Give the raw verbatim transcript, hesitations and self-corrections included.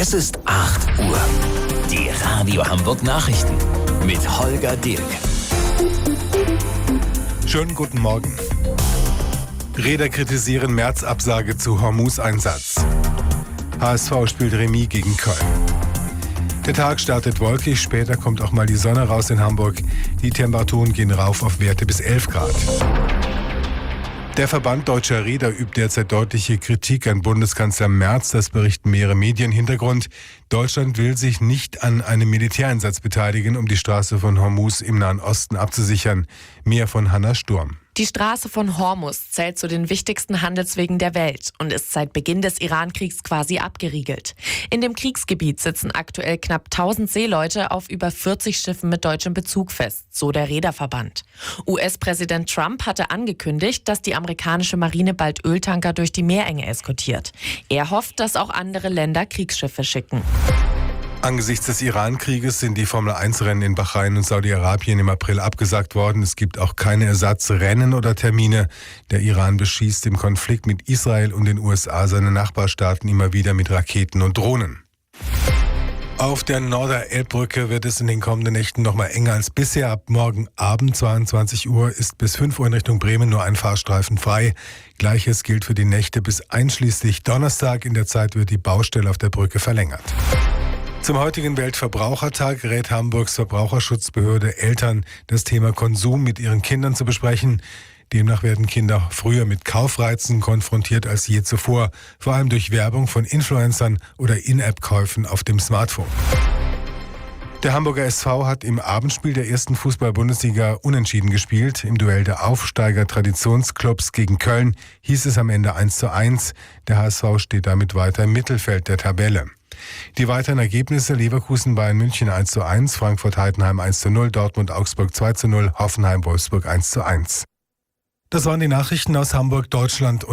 Es ist acht Uhr. Die Radio Hamburg Nachrichten mit Holger Dirk. Schönen guten Morgen. Räder kritisieren März-Absage zu Hormuz-Einsatz. H S V spielt Remis gegen Köln. Der Tag startet wolkig, später kommt auch mal die Sonne raus in Hamburg. Die Temperaturen gehen rauf auf Werte bis elf Grad. Der Verband Deutscher Reeder übt derzeit deutliche Kritik an Bundeskanzler Merz, das berichten mehrere Medien. Hintergrund: Deutschland will sich nicht an einem Militäreinsatz beteiligen, um die Straße von Hormuz im Nahen Osten abzusichern. Mehr von Hanna Sturm. Die Straße von Hormuz zählt zu den wichtigsten Handelswegen der Welt und ist seit Beginn des Iran-Kriegs quasi abgeriegelt. In dem Kriegsgebiet sitzen aktuell knapp tausend Seeleute auf über vierzig Schiffen mit deutschem Bezug fest, so der Reederverband. U S-Präsident Trump hatte angekündigt, dass die amerikanische Marine bald Öltanker durch die Meerenge eskortiert. Er hofft, dass auch andere Länder Kriegsschiffe schicken. Angesichts des Iran-Krieges sind die Formel eins Rennen in Bahrain und Saudi-Arabien im April abgesagt worden. Es gibt auch keine Ersatzrennen oder Termine. Der Iran beschießt im Konflikt mit Israel und den U S A seine Nachbarstaaten immer wieder mit Raketen und Drohnen. Auf der Norder-Elbbrücke wird es in den kommenden Nächten noch mal enger als bisher. Ab morgen Abend zweiundzwanzig Uhr ist bis fünf Uhr in Richtung Bremen nur ein Fahrstreifen frei. Gleiches gilt für die Nächte bis einschließlich Donnerstag. In der Zeit wird die Baustelle auf der Brücke verlängert. Zum heutigen Weltverbrauchertag rät Hamburgs Verbraucherschutzbehörde Eltern, das Thema Konsum mit ihren Kindern zu besprechen. Demnach werden Kinder früher mit Kaufreizen konfrontiert als je zuvor, vor allem durch Werbung von Influencern oder In-App-Käufen auf dem Smartphone. Der Hamburger S V hat im Abendspiel der ersten Fußball-Bundesliga unentschieden gespielt. Im Duell der Aufsteiger-Traditionsclubs gegen Köln hieß es am Ende eins zu eins. Der H S V steht damit weiter im Mittelfeld der Tabelle. Die weiteren Ergebnisse: Leverkusen Bayern München eins zu eins, Frankfurt Heidenheim eins zu null, Dortmund Augsburg zwei zu null, Hoffenheim Wolfsburg eins zu eins. Das waren die Nachrichten aus Hamburg, Deutschland und